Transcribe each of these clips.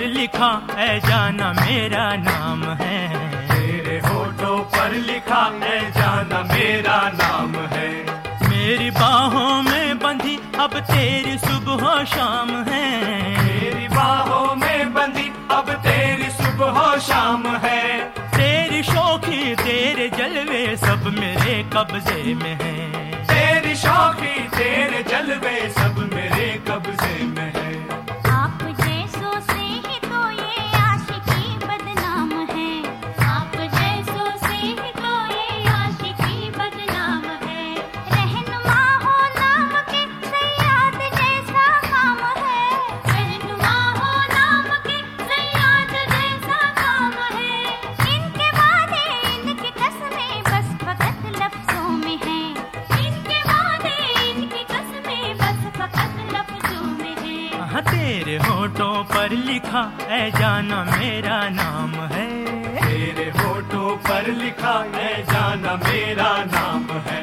लिखा ऐ जाना मेरा नाम है। तेरे होठों पर लिखा ऐ जाना मेरा नाम है। मेरी बाहों में बंधी अब तेरी सुबह शाम है। मेरी बाहों में बंधी अब तेरी सुबह शाम है। तेरी शौकी तेरे जलवे सब मेरे कब्जे में है। तेरी शौकी तेरे जलवे सब मेरे कब्जे में है। आप जैसों से ही तो ये आशिकी बदनाम है। आप जैसों से ही तो ये आशिकी बदनाम है। रहनुमा हो नाम के सयाद जैसा काम है। रहनुमा हो नाम के सयाद जैसा काम है। इनके वादे इनकी कसमें बस फकत लफ्जों में है। इनके वादे इनकी कसमें बस फकत लफ्जों में है। हाँ, तेरे होठों पर लिखा ऐ जाना मेरा नाम है। तेरे होठों पर लिखा ऐ जाना मेरा नाम है।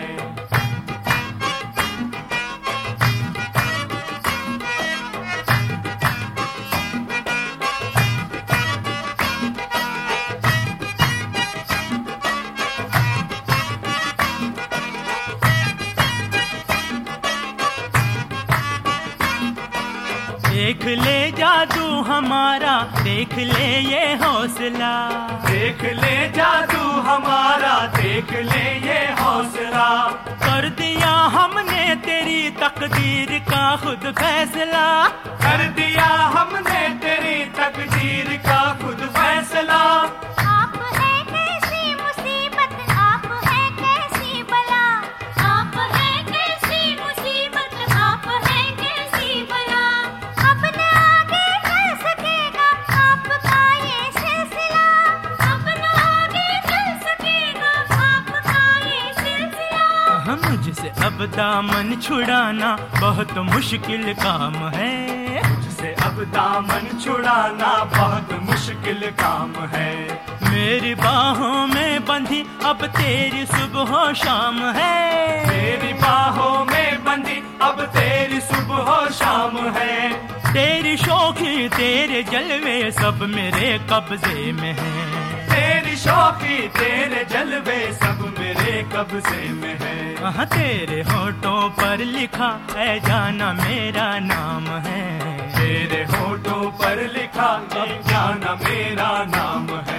देख ले जादू हमारा, देख ले ये हौसला। देख ले जादू हमारा, देख ले ये हौसला। कर दिया हमने तेरी तकदीर का खुद फैसला। कर दिया हमने तेरी तकदीर का खुद फैसला। आप है कैसी मुसीबत, आप है कैसी बला। आप है कैसी मुसीबत, आप है कैसी बला। अब न आगे चल सकेगा आपका ये सिलसिला। अब न आगे चल सकेगा आपका ये सिलसिला। हाँ, मुझसे अब दामन छुड़ाना बहुत मुश्किल काम है। मुझसे अब दामन छुड़ाना बहुत मुश्किल काम है। मेरी बाहों में बंधी अब तेरी सुबह शाम है। मेरी बाहों में बंधी अब तेरी सुबह शाम है। तेरी शौकी तेरे जलवे सब मेरे कब्जे में है। तेरी शौकी तेरे जलवे सब मेरे कब्जे में है। हाँ, तेरे होठों पर लिखा ऐ जाना मेरा नाम है। तेरे होठों पर लिखा ऐ जाना मेरा नाम है।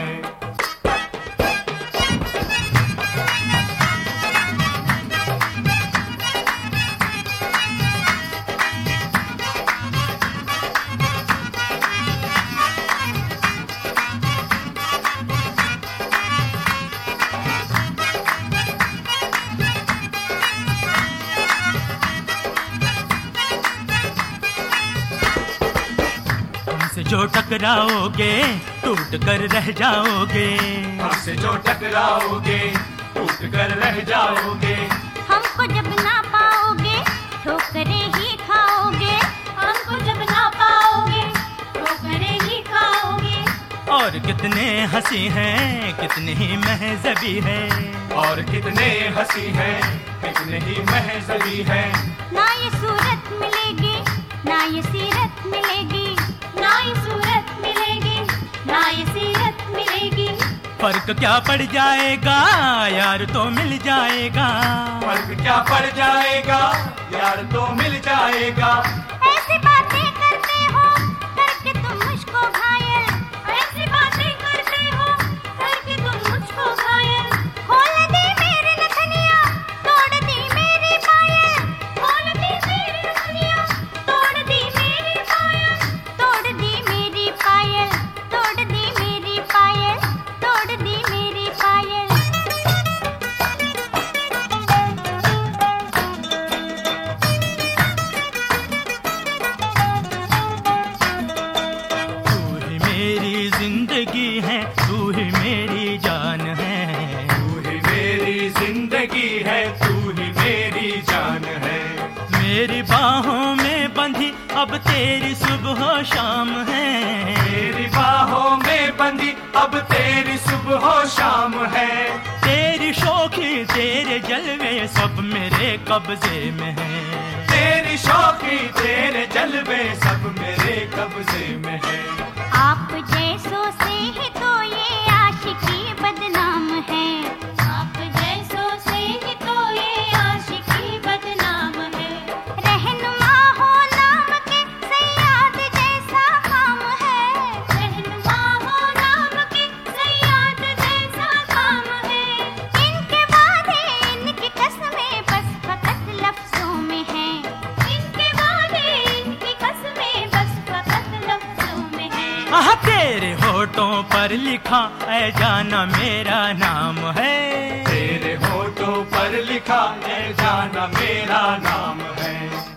हमसे जो टकराओगे टूट कर रह जाओगे। हमसे जो टकराओगे टूट कर रह जाओगे। हमको जब ना पाओगे ठोकरें ही खाओगे। हमको जब ना पाओगे ठोकरें ही खाओगे। और कितने हंसी हैं कितने ही महजबी है। और कितने हंसी हैं कितने ही महजबी हैं। ना ये सूरत मिलेगी ना ये सीरत मिलेगी। ना ये सूरत मिलेगी ना ये सीरत मिलेगी। फर्क क्या पड़ जाएगा यार तो मिल जाएगा। फर्क क्या पड़ जाएगा यार तो मिल जाएगा। ऐसी बातें करते हो करके तुम मुझको घायल। ऐसी बातें करते हो करके तुम मुझको घायल। खोल दी मेरी नथनिया तोड़ दी मेरी पायल। खोल दी मेरी नथनिया तोड़ दी मेरी पायल। तोड़ दी मेरी पायल तोड़ दी मेरी पायल तोड़ दी मेरी पायल। तू ही मेरी जिंदगी है, तू ही मेरी जान है। तू ही मेरी जिंदगी है, तू ही मेरी जान है। मेरी बाहों में बंधी अब तेरी सुबह शाम है। मेरी बाहों में बंधी अब तेरी सुबह शाम है। तेरी तेरी शौकी तेरे जलवे सब मेरे कब्जे में है। तेरी शौकी तेरे जलवे सब मेरे कब्जे में है। आप जैसों से ही तो ये आशिकी बदनाम है। आप जैसों से ही तो ये आशिकी बदनाम है। रहनुमा हो नाम के सयाद जैसा काम है। रहनुमा हो नाम के सयाद जैसा काम है। इनके वादे इनकी कसमें बस फकत लफ्जों में है। इनके वादे इनकी कसमें बस फकत लफ्जों में है। आह तेरे होठों पर लिखा ऐ जाना मेरा नाम है। तेरे होठों पर लिखा है जाना मेरा नाम है।